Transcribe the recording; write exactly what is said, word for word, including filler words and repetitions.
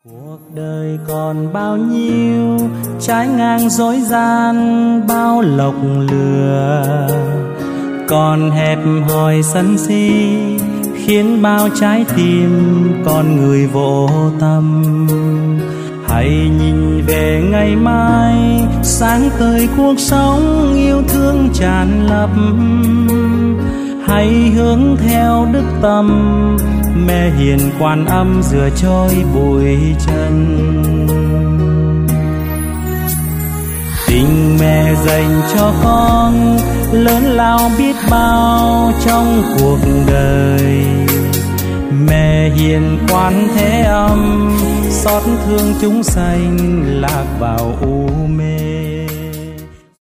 Cuộc đời còn bao nhiêu trái ngang dối gian, bao lộc lừa còn hẹp hòi sân si, khiến bao trái tim con người vô tâm. Hãy nhìn về ngày mai sáng tươi cuộc sống yêu thương tràn ngập. Hãy hướng theo đức tâm mẹ hiền Quan Âm rửa trôi bụi trần. Tình mẹ dành cho con lớn lao biết bao trong cuộc đời. Mẹ hiền Quan Thế Âm xót thương chúng sanh lạc vào u mê.